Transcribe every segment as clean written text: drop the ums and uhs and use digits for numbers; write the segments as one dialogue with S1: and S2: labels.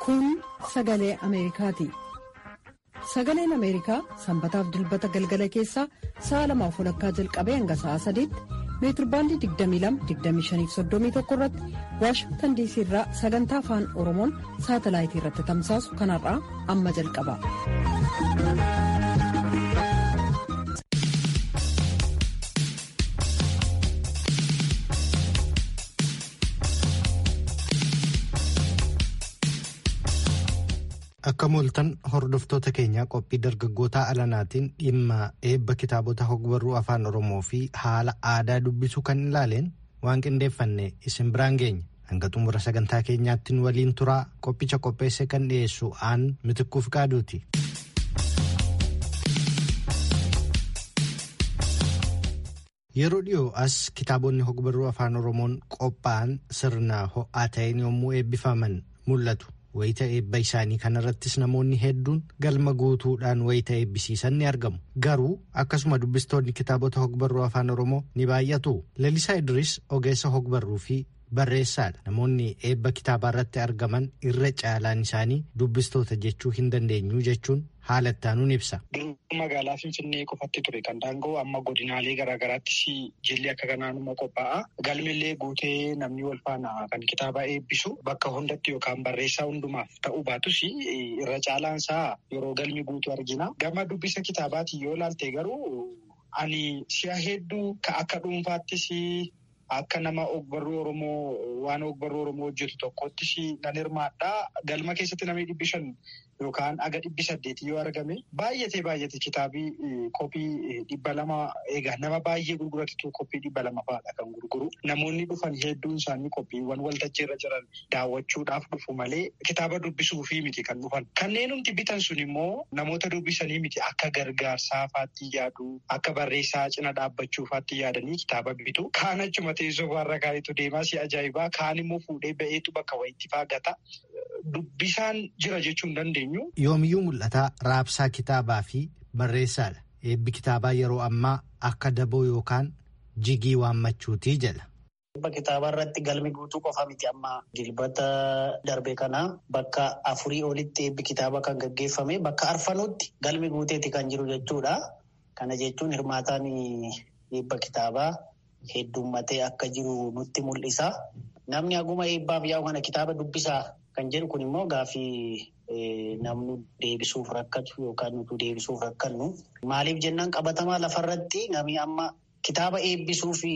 S1: Kun sagalee Ameerikaati. Sagaleen Ameerikaa sanbataaf dilbata galgala keessaa sa'a 2:30 jalqabee hanga sa'a 3tti meetirbaandii 22-25-31 irratti Waashingtan DC irraa sagantaa afaan Oromoon saatalaayitii irratti tamsaasu kanarraa amma jalqaba.
S2: Akka mooltan hordoftoota keenya qophii dargaggoota alanaatiin dhimma eebba kitaabota hogbarruu afaan Oromoo fi haala aadaa dubbisuu kan ilaaleen waan qindeeffanne isin biraan geenya. Hanga xumura sagantaa keenyaatti waliin turaa qophicha qopheesse kan dhiyeessu aan Mitikkuu Fiqaaduuti. Yeroo dhiyoo as kitaabonni hogbarruu afaan Oromoon qophaa'an sirna ho'aa ta'een yommuu eebbifaman mul'atu. Wayita eebba isaanii kanarrattis namoonni hedduun galma guutuudhaan wayita eebbisiisan ni argamu. Garuu akkasuma dubbistoonni kitaabota hogbarruu afaan Oromoo ni baay'atu. Lalisaa Idris ogeessa hogbarruu fi barreessaadha. Namoonni eebba kitaabaa irratti argaman irra caalaan isaanii dubbistoota jechuu hin dandeenyu jechuun haala ittaanuun ibsa.
S3: Magaalaa Finfinnee qofatti ture kan daangoo amma godinaalee garaagaraattis jilli akka kanaanuma qophaa'a. Galmillee guutee namni wal faana kan kitaaba eebbisu bakka hundatti yookaan barreessaa hundumaaf ta'uu baatus irra caalaan isaa yeroo galmi guutuu argina. Gama dubbisa kitaabaatiin yoo ilaalte garuu ani si'a hedduu akka dhuunfaattis akka nama ogbarruu Oromoo waan ogbarruu Oromoo hojjetu tokkottis nan hirmaadha. Galma keessatti namni 500 yookaan aga 800 yoo argame baay'ate kitaabii koppii 200 egaa nama baay'ee gurguratu koppii 200 fa'aadha kan gurguru. Namoonni dhufan hedduun isaanii koppiiwwan waltajjiirra jiran daawwachuudhaaf dhufu malee kitaaba dubbisuufii miti kan dhufan. Kanneen nuti bitan sun immoo namoota dubbisanii miti akka gargaarsaa faatti yaadu akka barreessaa cina dhaabbachuu faatti yaadanii kitaaba bitu. Kaan achuma teessoo warra kaanitu deemaa si ajaa'ibaa kaan immoo fuudhee ba'eetu bakka wayitti faagata. Dubbisaan jira jechuun dandeenyu.
S2: Yoomiyyuu mul'ataa raabsaa kitaabaa fi barreessaadha. Eebbi kitaabaa yeroo ammaa akka daboo yookaan jigii waammachuutii jedha.
S4: Eebba kitaabaa irratti galmi guutuu qofa miti amma dilbata darbe kana bakka 4 olitti eebbi kitaabaa kan gaggeeffame bakka arfanuutti galmi guuteeti kan jiru jechuudha. Kana jechuun hirmaataan eebba kitaabaa heddummatee akka jiru nutti mul'isa. Namni haguma eebbaaf yaa'u kana kitaaba dubbisaa kan jedhu kun immoo gaaffii namni deebisuuf rakkatu yookaan nuti deebisuuf rakkannu. Maaliif jennaan qabatamaa lafarratti namni amma kitaaba eebbisuu fi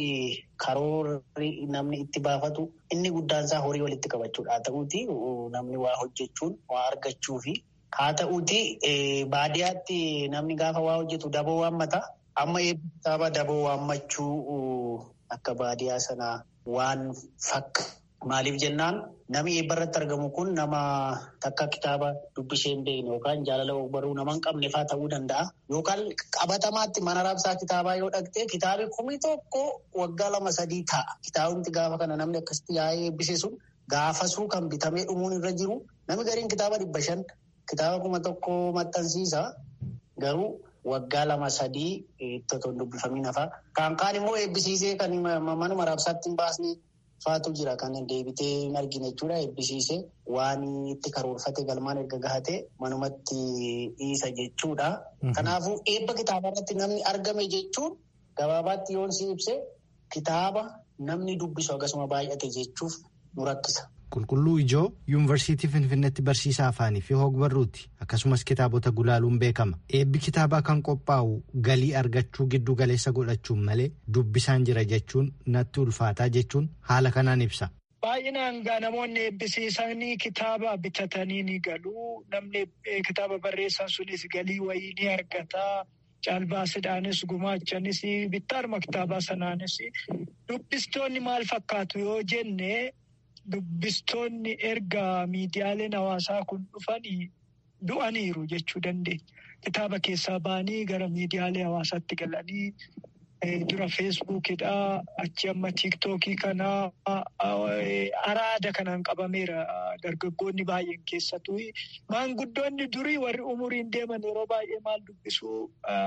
S4: karoorri namni itti baafatu inni guddaan isaa horii walitti qabachuudha. Haa ta'uuti namni waa hojjechuun waa argachuu fi haa ta'uuti baadiyyaatti namni gaafa waa hojjetu daboo waammata. Amma eebbi kitaaba daboo waammachuu akka baadiyyaa sanaa waan fakkaatu. Maaliif jennaan namni eebba irratti argamu kun nama takka kitaaba dubbisee hin beekne yookaan jaalala ogbarruu nama hin qabne fa'aa ta'uu danda'a. Yookaan qabatamaatti mana raabsaa kitaabaa yoo dhaqxee kitaabi 1,000 waggaa 2-3 ta'a. Kitaabumti gaafa kana namni akkasitti yaa'ee eebbise sun gaafasuu kan bitamee dhumuun irra jiru namni gariin kitaaba 500 kitaaba 1,000 maxxansiisa garuu waggaa 2-3 itti dubbifamiin hafa. Kaan immoo eebbisiisee kan manuma raabsaatti hin baasne. Faatu jira kan deebitee hin argine jechuudha. Eebbisiisee waan itti karoorfate galmaan erga gahatee manumatti dhiisa jechuudha. Kanaafuu eebba kitaaba irratti namni argame jechuun gabaabaatti yoon si ibse kitaaba namni dubbisu akkasuma baay'ate jechuuf nu rakkisa.
S2: Qulqulluu Ijoo Yuunivarsiitii Finfinneetti barsiisaa afaanii fi hogbarruuti. Akkasumas kitaabota gulaaluun beekama. Eebbi kitaabaa kan qophaa'u galii argachuu giddu galeessa godhachuun malee dubbisaan jira jechuun natti ulfaataa jechuun haala kanaan ibsa.
S3: Baay'inaan namoonni eebbisiisanii kitaaba bitatanii ni galu. Namni kitaaba barreessan sunis galii wayii ni argata. Caalbaasidhaanis gumaachanis bittaadhuma kitaabaa sanaanis dubbistoonni maal fakkaatu yoo jenne. Dubbistoonni erga miidiyaaleen hawaasaa kun dhufanii du'aniiru jechuu dandeenya. Kitaaba keessaa ba'anii gara miidiyaalee hawaasaatti galanii dura feesbuukidha achi amma tiiktookii kana araada kanaan qabameera dargaggoonni baay'een keessattuu maanguddoonni durii warri umuriin deeman yeroo baay'ee maal dubbisuu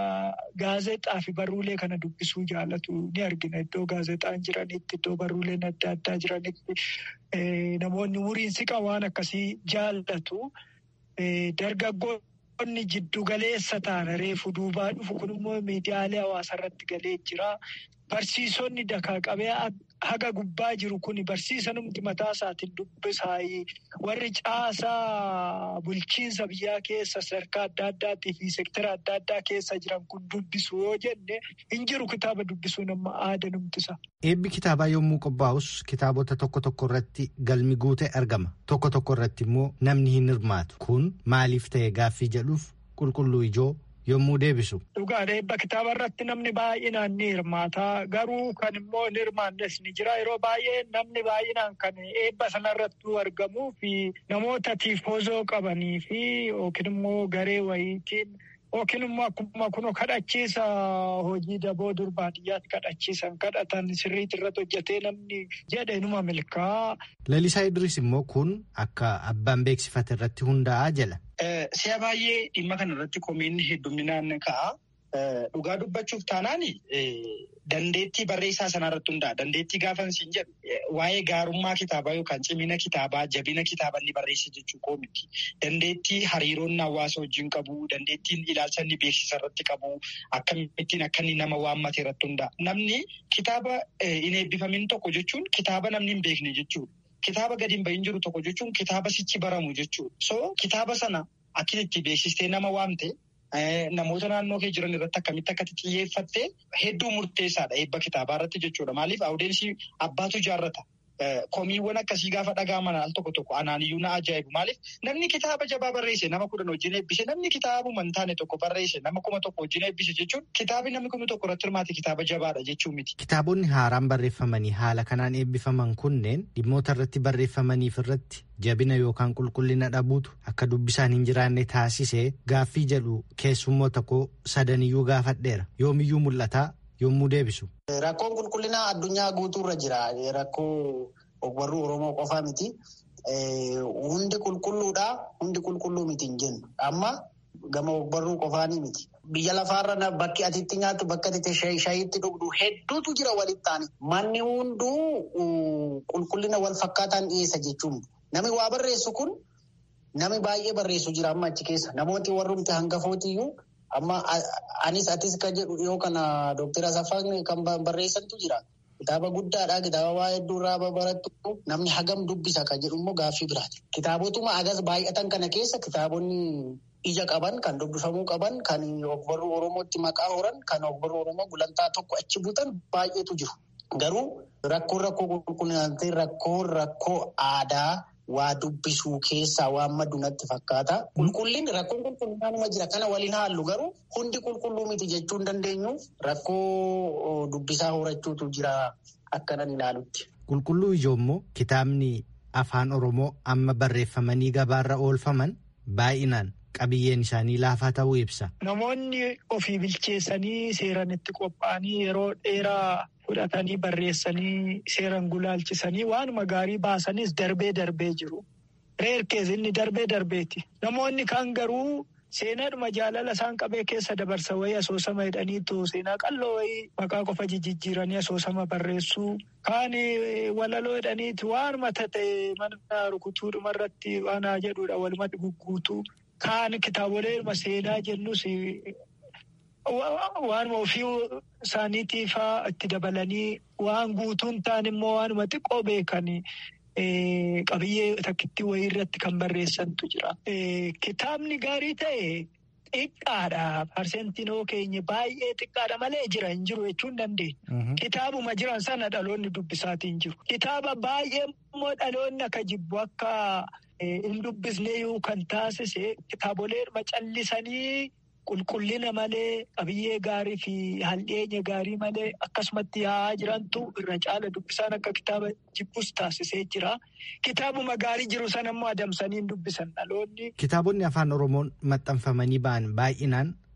S3: gaazexaa fi barruulee kana dubbisuu jaalatu ni argina iddoo gaazexaan jiranitti iddoo barruuleen adda addaa jiranitti namoonni umuriin siqa waan akkasii jaallatu dargaggoonni jiddu galeessa ta'an reefu duubaa dhufu kun immoo miidiyaalee hawaasaa irratti galee jira. Barsiisonni dakaa qabee haga gubbaa jiru kun barsiisanumti mataa isaatiin dubbisaayii warri caasaa bulchiinsa biyyaa keessa sadarkaa adda addaatii fi seektara adda addaa keessa jiran kun dubbisu yoo jenne hin jiru kitaaba dubbisuu nama aadanumtisa.
S2: Eebbi kitaabaa yommuu qophaa'us kitaabota tokko tokko irratti galmi guute argama. Tokko tokko irratti immoo namni hin hirmaatu. Kun maaliif ta'e gaaffii jedhuuf qulqulluu ijoo yommuu deebisu.
S3: Dhugaadha eebba kitaaba irratti namni baay'inaan ni hirmaata. Garuu kan immoo hin hirmaannes ni jira. Yeroo baay'ee namni baay'inaan kan eebba sanarratti argamuu fi namoota tiifoozoo qabanii fi yookiin immoo garee wayiitiin yookiin immoo akkuma kunoo kadhachiisa hojii daboo dur baadiyyaatti kadhachiisan kadhatan sirriitti irratti hojjetee namni jedhe inuma milkaa.
S2: Lalisaa Idris immoo kun akka abbaan beeksifate irratti hundaa'aa jala.
S3: Si'a baay'ee dhimma kana irratti komiin hedduminaan ka'a. Dhugaa dubbachuuf taanaan dandeettii barreessaa sanaa irratti hundaa'a. Dandeettii gaafan siin jedhu waa'ee gaarummaa kitaabaa yookaan cimina kitaabaa jabina kitaaba inni barreesse jechuu koo miti. Dandeettii hariiroonni hawaasa wajjin qabu, dandeettiin ilaalcha inni beeksisa irratti qabu, akkamittiin akka inni nama waammate irratti hundaa'a. Namni kitaaba hin eebbifamin tokko jechuun kitaaba namni hin beekne jechuudha. Kitaaba gadi hin bahin jiru tokko jechuun kitaaba sichi baramu jechuudha. So kitaaba sana akkasitti beeksistee nama waamte namoota naannoo kee jiran irratti akkamitti akkatti xiyyeeffattee hedduu murteessaadha eebba kitaabaa irratti jechuudha. Maaliif awudeensi abbaatu jaarrata. Komiiwwan akkasii gaafa dhaga'aman al tokko tokko anaaniyyuu na ajaa'ibu. Maaliif namni kitaaba jabaa barreesse nama 10 wajjin eebbise namni kitaabuma hin taane tokko barreesse nama 1,000 wajjin eebbise jechuun kitaabni namni 1,000 irratti hirmaate kitaaba jabaadha jechuu miti.
S2: Kitaabonni haaraan barreeffamanii haala kanaan eebbifaman kunneen dhimmoota irratti barreeffamaniif irratti jabina yookaan qulqullina dhabuutu akka dubbisaan hin jiraanne taasisee gaaffii jedhu keessummoota koo sadaniyyuu gaafadheera. Yoomiyyuu mul'ataa yommuu deebisu.
S4: Rakkoon qulqullinaa addunyaa guutuurra jira. Rakkoo ogbarruu Oromoo qofaa miti. Hundi qulqulluudha. Hundi qulqulluu miti hin jennu. Amma gama ogbarruu qofaanii miti. Biyya lafaarra bakki atitti nyaattu bakka ati shayiitti dhugdu hedduutu jira walitti taane. Manni hunduu qulqullina wal fakkaataan dhiyeessa jechuun. Namni waa barreessu kun namni baay'ee barreessu jira amma achi keessa. Namooti warrumti hangafootiyyuu amma anis atis kan jedhu dhiyoo kana Dr. Asaffaan kan barreessantu jira. Kitaaba guddaadha. Kitaaba waa hedduu irraa barattu namni hagam dubbisa kan jedhu immoo gaaffii biraati. Kitaabotuma agas baay'atan kana keessa kitaabonni ija qaban kan dubbifamuu qaban kan ogbarruu Oromootti maqaa horan kan ogbarruu Oromoo gulantaa tokko achi buutan baay'eetu jiru. Garuu rakkoo qulqullinaatti rakkoo aadaa waa dubbisuu keessaa waan maddu natti fakkaata. Rakkoon qulqullinaa jira kana waliin haallu garuu hundi qulqulluu miti jechuu hin dandeenyu rakkoo dubbisaa horachuutu jira akkanan ilaalutti.
S2: Qulqulluu ijoommoo kitaabni afaan Oromoo amma barreeffamanii gabaarra oolfaman baay'inaan qabiyyeen isaanii laafaa ta'uu ibsa.
S3: Namoonni ofii bilcheessanii seeran itti qophaa'anii yeroo dheeraa fudhatanii barreessanii seeran gulaalchisanii waanuma gaarii baasanis darbee jiru. Reerkees inni darbeeti. Namoonni kaan garuu seenaadhuma jaalala isaan qabee keessa dabarsa wayii asoosama jedhaniitu seenaa qalloo wayii maqaa qofa jijjiiranii asoosama barreessuu. Kaan walaloo jedhaniitu waanuma ta'e mana rukutuudhuma irratti waan jedhuudha walumatti gugguutuu. Kaan kitaabolee seenaa jennus waanuma ofii isaaniitiif itti dabalanii waan guutuun ta'an immoo waanuma xiqqoo beekan qabiyyee takkitti wayii irratti kan barreessantu jira. Kitaabni gaarii ta'e xiqqaadha. Parsentiin keenya baay'ee xiqqaadha malee jira hin jiru jechuun dandeenya. Kitaabuma jiran sana dhaloonni dubbisaatiin jiru. Kitaaba baay'ee immoo dhaloonni akka jibbu akka hin dubbisneeyyuu kan taasise kitaabolee callisanii qulqullina malee qabiyyee gaarii fi haldheenya gaarii malee akkasumatti yaa'aa jirantu irra caala dubbisaan akka kitaaba jibbus taasisee jira. Kitaabuma gaarii jiru sana immoo adamsanii hin dubbisan dhaloonni.
S2: Kitaabonni afaan Oromoon maxxanfamanii ba'an baay'inaan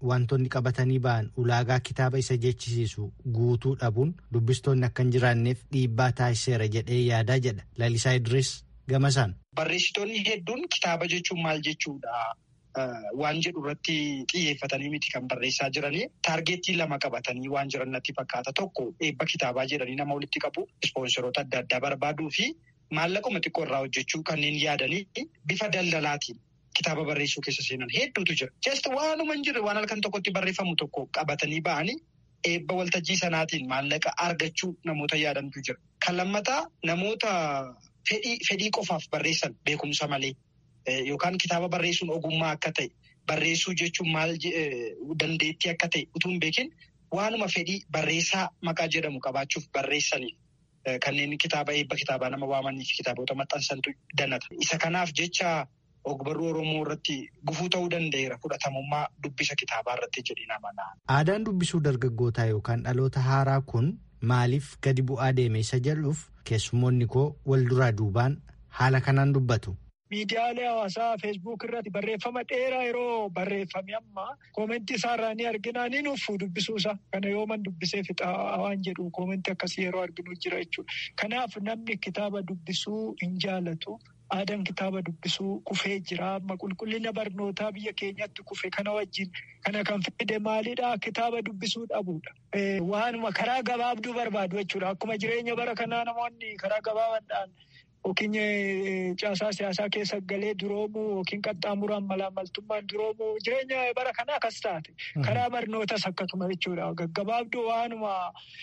S2: wantoonni qabatanii ba'an ulaagaa kitaaba isa jechisiisu guutuu dhabuun dubbistoonni akka hin jiraanneef dhiibbaa taasiseera jedhee yaadaa jedha Lalisaa Idris gamasaan.
S3: Barreessitoonni hedduun kitaaba jechuun maal jechuudha waan jedhu irratti xiyyeeffatanii miti kan barreessaa jiranii taargeettii lama qabatanii waan jiran natti fakkaata. Tokko eebba kitaabaa jedhanii nama walitti qabu ispoonseroota adda addaa barbaaduu fi maallaquma xiqqoo irraa hojjechuu kanneen yaadanii bifa daldalaatiin kitaaba barreessuu keessa seenan hedduutu jira. Just waanuma hin jirre waan halkan tokkotti barreeffamu tokko qabatanii ba'anii eebba waltajjii sanaatiin maallaqa argachuu namoota yaadantu jira. Kan lammataa namoota fedhii qofaaf barreessan beekumsa malee yookaan kitaaba barreessuun ogummaa akka ta'e barreessuu jechuun maal dandeettii akka ta'e utuu hin beekin waanuma fedhii barreessaa maqaa jedhamu qabaachuuf barreessaniif kanneen kitaaba eebba kitaabaa nama waamanii fi kitaabota maxxansantu danata. Isa kanaaf jecha ogbarruu Oromoo irratti gufuu ta'uu danda'eera fudhatamummaa dubbisa kitaabaa irratti jedhee nama.
S2: Aadaan dubbisuu dargaggootaa yookaan dhaloota haaraa kun maaliif gadi bu'aa deeme isa jedhuuf keessummoonni koo wal duraa duubaan haala kanaan dubbatu.
S5: Miidiyaalee hawaasaa feesbuuk irratti barreeffama dheeraa yeroo barreeffame amma koomentii isaarraa ni argina ni nuufu dubbisuusa. Kana yooman dubbisee fixaa waan jedhu koomentii akkasii yeroo arginu jira jechuudha. Kanaaf namni kitaaba dubbisuu hin jaalatu. Aadaan kitaaba dubbisuu kufee jira. Amma qulqullina barnootaa biyya keenyatti kufe kana wajjin kana kan fide maalidhaa kitaaba dubbisuu dhabuudha. Waanuma karaa gabaabduu barbaadu jechuudha. Akkuma jireenya bara kanaa namoonni karaa gabaabaadhaan yookiin caasaa siyaasaa keessa galee duroomuu yookiin qaxxaamuraan malaamaltummaan duroomuu jireenya bara kanaa akkas taate. Karaa barnootas akkasuma jechuudha. Gaggabaabduu waanuma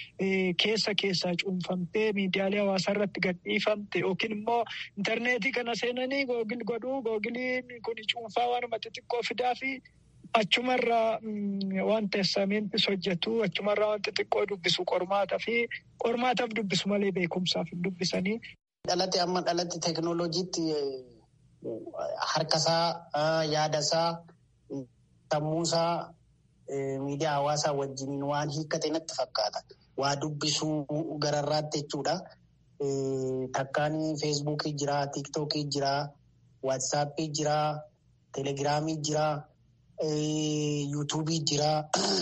S5: keessa cuunfamtee miidiyaalee hawaasaa irratti gadhiifamte yookiin immoo intarneetii kana seenanii googil godhuu googiliin kun cuunfaa waanuma xixiqqoo fidaa fi achumarraa waan teessamentis hojjetu achumarraa waan xixiqqoo dubbisu qormaataaf dubbisu malee beekumsaaf hin dubbisanii.
S4: Dhalate teekinooloojiitti harkasaa yaadasaa sammuusaa miidiyaa hawaasaa wajjin waan hiikkate natti fakkaata. Waa dubbisuu gararraatti jechuudha. Takkaan feesbuukii jira, tiiktookii jira, waatsaappii jira, teelegiraamii jira, yuutuubii jira.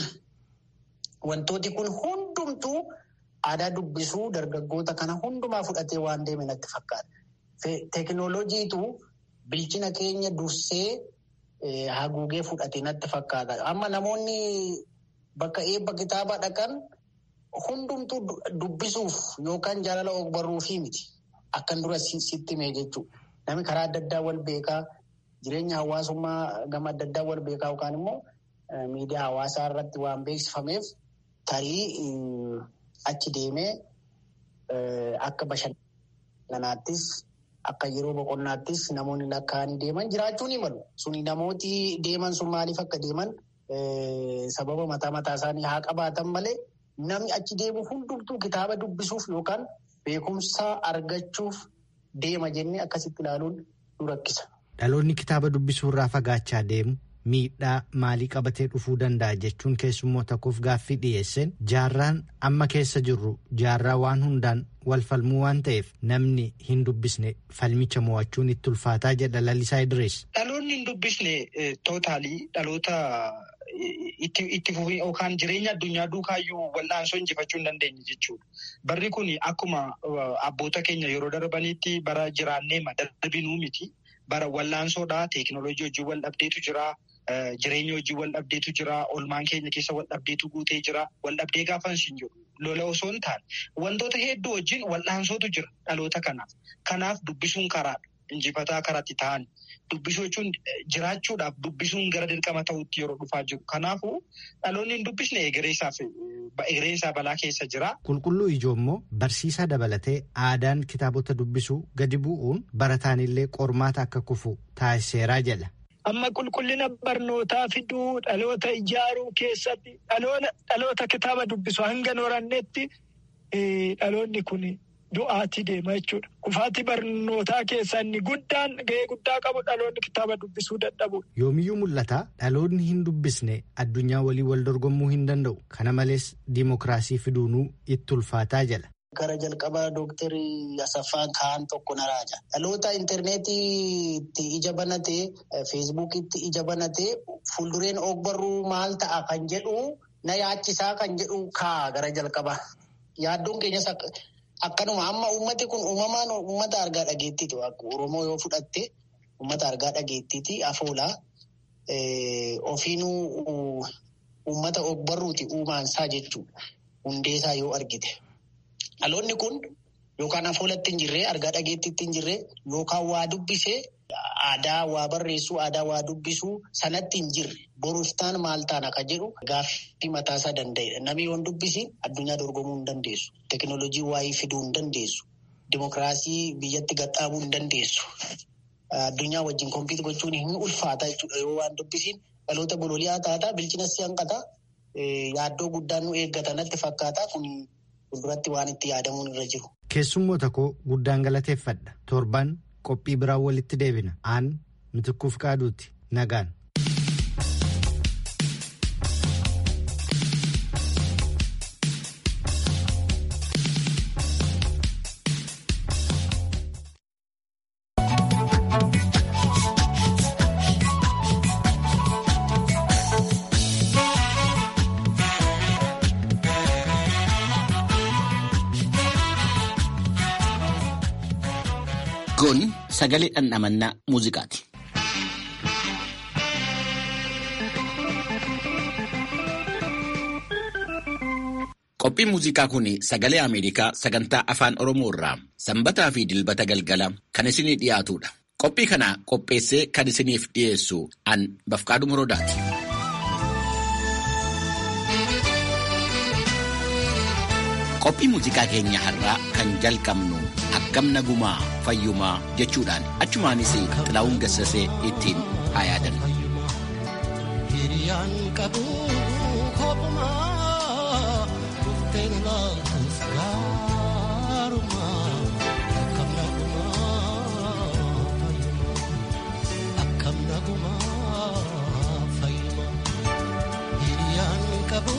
S4: Wantooti kun hundumtuu aadaa dubbisuu dargaggoota kana hundumaa fudhatee waan deeme natti fakkaata. Teekinooloojiitu bilchina keenya dursee haguugee fudhatee natti fakkaata. Amma namoonni bakka eebba kitaabaa dhaqan hundumtuu dubbisuuf yookaan jaalala ogbarruufii miti. Akkan dura sitti himee jechuudha. Namni karaa adda addaa wal beekaa jireenya hawaasummaa gama adda addaa wal beekaa yookaan immoo miidiyaa hawaasaa irratti waan beeksifameef tarii achi deemee akka bashannanaattis akka yeroo boqonnaattis namoonni lakkaa'anii deeman jiraachuu ni malu. Suni namooti deeman sun maaliif akka deeman sababa mataa isaanii haa qabaatan malee namni achi deemu hundumtuu kitaaba dubbisuuf yookaan beekumsa argachuuf deema jennee akkasitti ilaaluun nu rakkisa.
S2: Dhaloonni kitaaba dubbisuu irraa fagaachaa deemu miidhaa maalii qabatee dhufuu danda'a jechuun keessummoota koof gaaffii dhiyeesseen jaarraan amma keessa jirru jaarraa waan hundaan wal falmuu waan ta'eef namni hin dubbisne falmicha mo'achuun itti ulfaataa jedha Lalisaa Idris.
S3: Dhaloonni hin dubbisne tootaalii dhaloota itti fufii yookaan jireenya addunyaa duukaayyuu wal'aansoo injifachuu hin dandeenye jechuudha. Barri kun akkuma abboota keenya yeroo darbanitti bara jiraannee darbinuu miti. Bara wal'aansoodhaa teekinooloojii hojii wal dhabdeetu jira. Jireenya hojii wal dhabdeetu jira. Oolmaan keenya keessa wal dhabdeetu guutee jira. Wal dhabdee gaafa hin jiru. Lola osoo hin taane wantoota hedduu wajjin wal'aansootu jira dhaloota kanaaf. Kanaaf dubbisuun karaadha. Injifataa karaatti ta'an. Dubbisuu jechuun jiraachuudhaaf dubbisuun gara dirqama ta'utti yeroo dhufaa jiru. Kanaafuu dhaloonni hin dubbisne egereen isaa balaa keessa jira.
S2: Qulqulluu ijoo immoo barsiisaa dabalatee aadaan kitaabota dubbisuu gadi bu'uun barataanillee qormaata akka kufu taasiseeraa jedha.
S5: Amma qulqullina barnootaa fiduu dhaloota ijaaruu keessatti dhaloota kitaaba dubbisu hanga noorannetti dhaloonni kun du'aatti deema jechuudha. Kufaatii barnootaa keessaa inni guddaan gahee guddaa qabu dhaloonni kitaaba dubbisuu dadhabu.
S2: Yoomiyyuu mul'ata dhaloonni hin dubbisne addunyaa walii wal dorgommuu hin danda'u. Kana malees diimokiraasii fiduunuu itti ulfaataa jala.
S4: Gara jalqabaa Dooktarii Asaffaan Kaan tokko na raaja. Dhaloota intarneetiitti ija banatee, feesbuukiitti ija banatee, fuuldureen ogbarruu maal ta'a kan jedhu na yaachisaa kan jedhu kaa gara jalqabaa. Yaaddoon keenyas akkanuma amma uummati kun uumamaan uummata argaa dhageettiiti. Oromoo yoo fudhatte uummata argaa dhageettiiti. Afoolaa ofiinuu uummata ogbarruuti uumaansaa jechuudha. Hundeesaa yoo argite. Dhaloonni kun yookaan afoolatti hin jirre, argaa dhageettiitti hin jirre, yookaan waa dubbisee aadaa waa barreessuu, aadaa waa dubbisuu sanatti hin jirre. Borustaan maal taana kan jedhu gaaffii mataasaa danda'edha. Namni yoon dubbisiin addunyaa dorgomuu hin dandeessu. Tekinooloojii waa'ee fiduu hin dandeessu. Dimookiraasii biyyatti gadhaabuu hin dandeessu. Addunyaa wajjin kompiit gochuun hin ulfaata jechuudha. Yoo waan dubbisiin dhaloota bololi'aa taata, bilchinas hanqata, yaaddoo guddaan nu eeggata natti fakkaata. Kun fuulduratti waan itti yaadamuun irra jiru.
S2: Keessummoota koo guddaan galateeffadha. Torban qophii biraan walitti deebina. Aan Mitikkuuf Qaaduuti. Nagaan.
S6: Kun sagalee dhandhamannaa muuziqaati. Qophiin muuziqaa kun sagalee Ameerikaa sagantaa afaan Oromoo irraa sanbataa fi dilbata galgala kan isinii dhiyaatudha. Qophii kana qopheessee kan isiniif dhiyeessu an Bafqaaduu Morodaati. Qophii muuziqaa keenya har'aa kan jalqabnu akkam nagumaa fayyumaa jechuudhaan achumaanis Xilaawun Gassasee ittiin haa yaadannu.
S7: Hiriyaan qabu kophumaa dhufteen laaltus gaarumaa akkam nagumaa fayyumaa. Hiriyaan qabu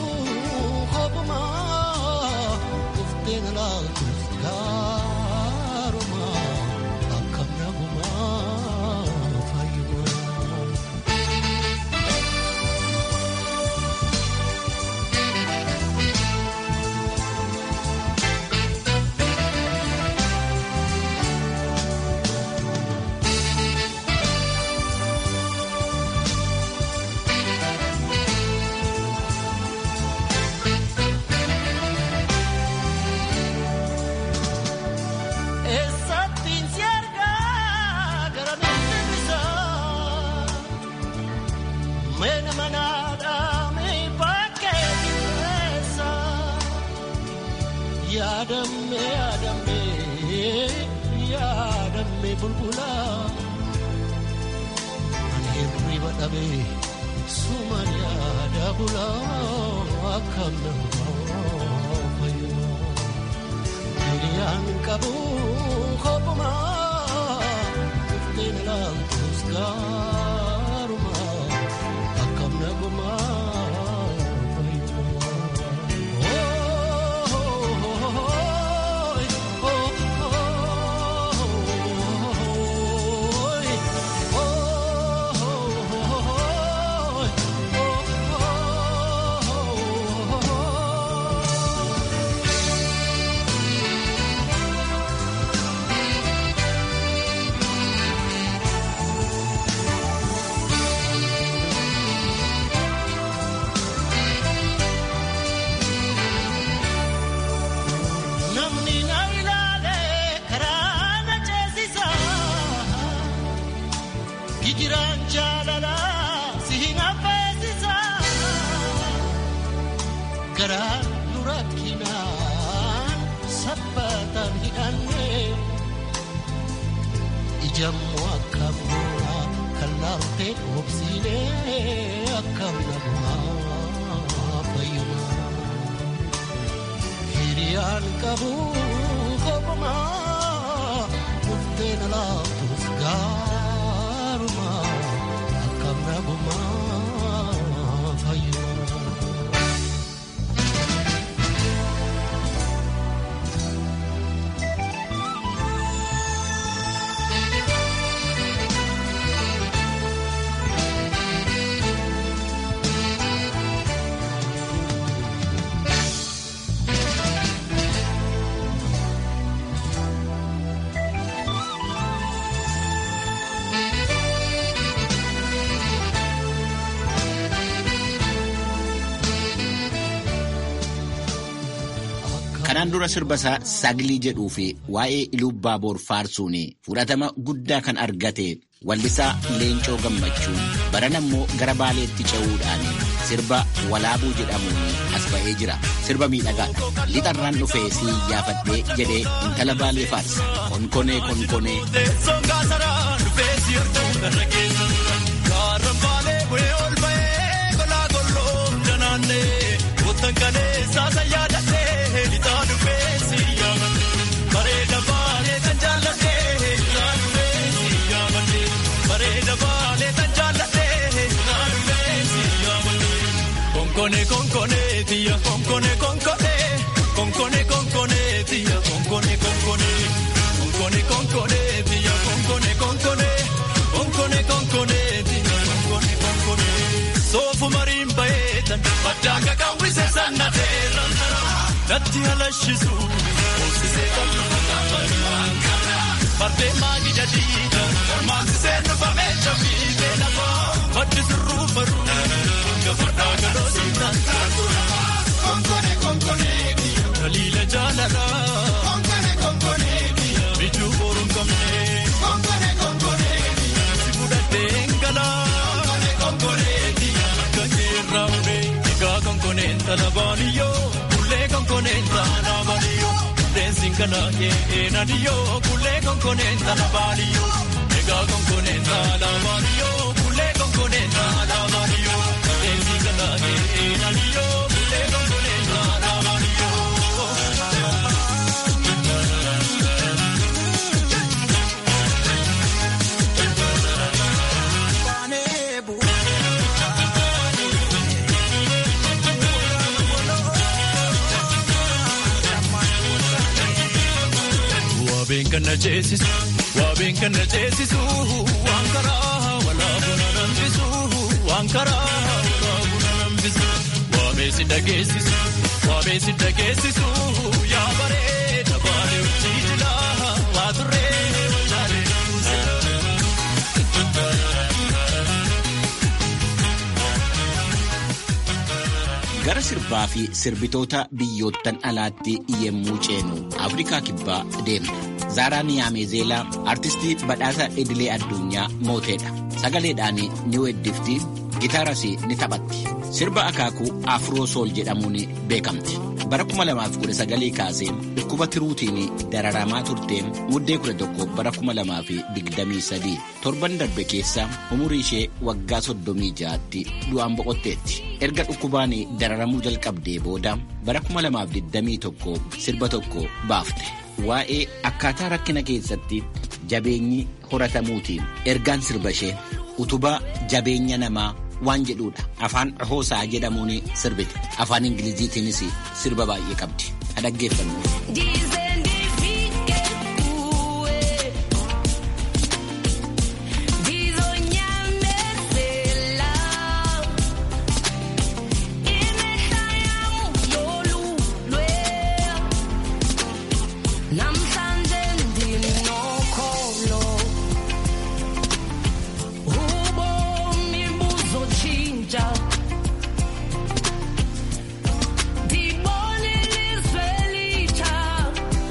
S7: kophumaa dhufteen laaltus gaarumaa akkam nagumaa fayyumaa. Yaadamme bulbula ani hirriba dhabe suman yaada bula akkam namaa fayyumaa. Hiriyaan qabu kophumaa dhufteen laaltus gaarumaa akkam nagumaa. Garaan durakkinaan sabbatan hidhannee ijammoo akkam goonaa kan laaltee dhoobsiinee akkam nagumaa fayyumaa. Hiriyaan qabu kophumaa dhufteen laaltus gaarumaa akkam nagumaa fayyumaa.
S6: Kanaan dura sirba isaa Saglii jedhuu fi waa'ee Ilubbaa Boor faarsuun fudhatama guddaa kan argate wallisaa Leencoo Gammachuu baran ammoo gara Baaleetti ce'uudhaan sirba Walaabuu jedhamuun as ba'ee jira. Sirba miidhagaadha. Lixarraan dhufee si yaafadhee jedhee intala Baalee faarsa. Konkonee konkonee.
S8: Konkone konkone tia konkone konkone konkone konkone tia konkone konkone konkone konkone tia konkone konkone konkone konkone tia konkone konkone sofu marimba etan badanga kawise sanate rantara natti halashisu osise Parte magi jadida magi senu pamecha fitena ba badde rupa Gafada galosita konkone konkone dalila jalala konkone konkone biju borum kamne konkone konkone sibuda tengala konkone konkone kajiraude diga konkone talabaniyo kulle konkone talabaniyo dancing kana enadiyo kulle konkone talabaniyo diga konkone talabaniyo kulle konkone talabaniyo Wabin kana jesisu wankara wala bunanan bisu wankara wala bunanan bisu wabesi dagesisu ya bare tabale uchila wadure wajare
S6: Gara sirbaa fi sirbitoota biyyoottan alaatti yemmuu ceenu Afrikaa kibbaa deemna. Zaaraa Niyaameezeelaa artistii badhaasa idilee addunyaa mooteedha. Sagaleedhaan ni weeddifti, gitaaras ni taphatti. Sirba akaakuu Afroo Sool jedhamuun beekamti. Bara 2019 kaasee dhukkuba tiruutiin dararamaa turteen muddee 11 bara 2023 torban darbe keessa umurii ishee waggaa 36tti du'aan boqotteetti. Erga dhukkubaan dararamuu jalqabdee booda bara 2021 sirba tokko baafte. Waa'ee akkaataa rakkina keessatti jabeenyi horatamuutiin ergaan sirba ishee utubaa jabeenya namaa waan jedhuudha. Afaan hoosaa jedhamuun sirbite. Afaan Ingiliziitiinis sirba baay'ee qabdi. Dhaggeeffannu.
S9: Di buoni Israelita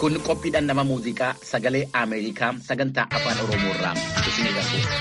S6: Kun qophiidhaan nama muuziqaa sagalee Ameerikaa sagantaa afaan Oromoo irraa isinii darbu.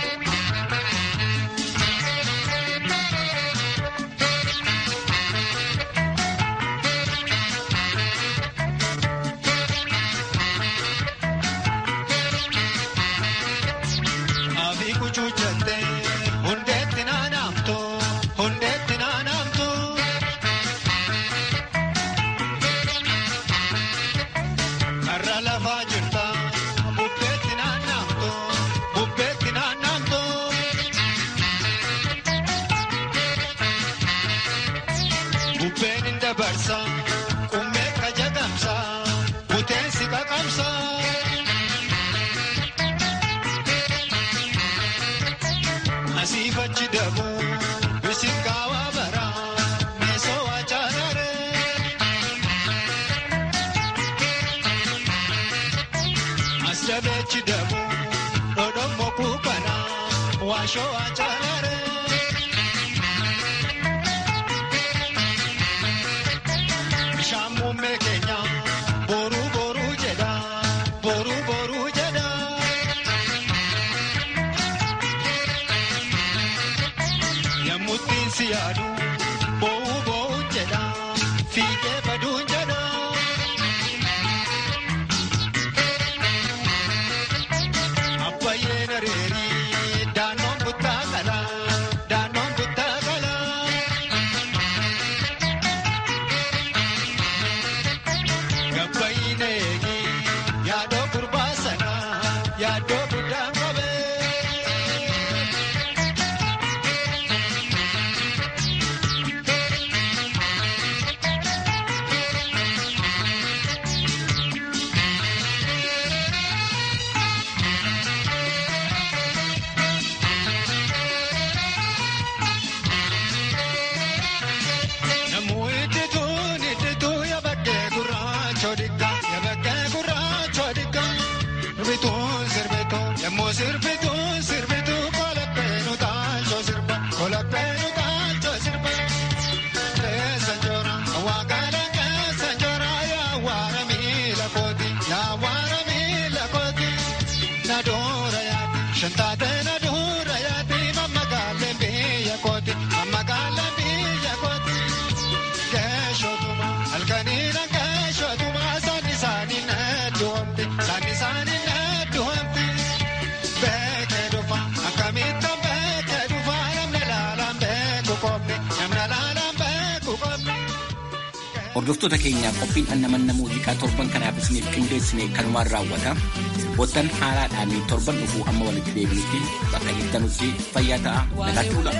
S6: Hordoftoota keenyaa qophiin annamanna muuziqaa torban kanaaf isiniif qindeessine kanumaan raawwata. Sirboottan haaraadhaan torban dhufuu amma walitti deebinutti bakka jirtanutti fayyaa ta'a. Nagaatti bula.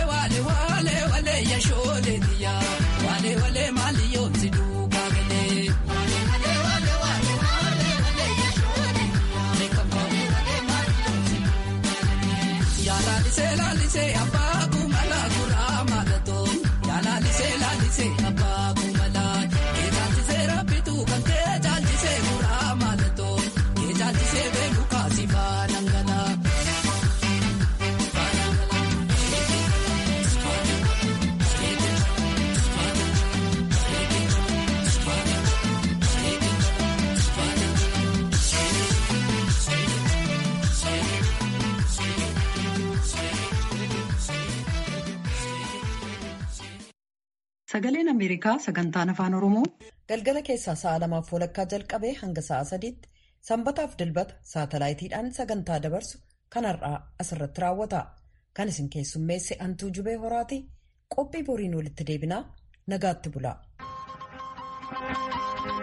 S1: Sagaleen Ameerikaa sagantaan afaan Oromoo galgala keessaa sa'a 2:00 jalqabee hanga sa'a 3:00 sanbataaf dilbata saatalaayitiidhaan sagantaa dabarsu kan har'aa asirratti raawwata. Kan isin keessummeesse Antuu Jubee Horaati. Qophii boriin walitti deebinaa nagaatti bulaa.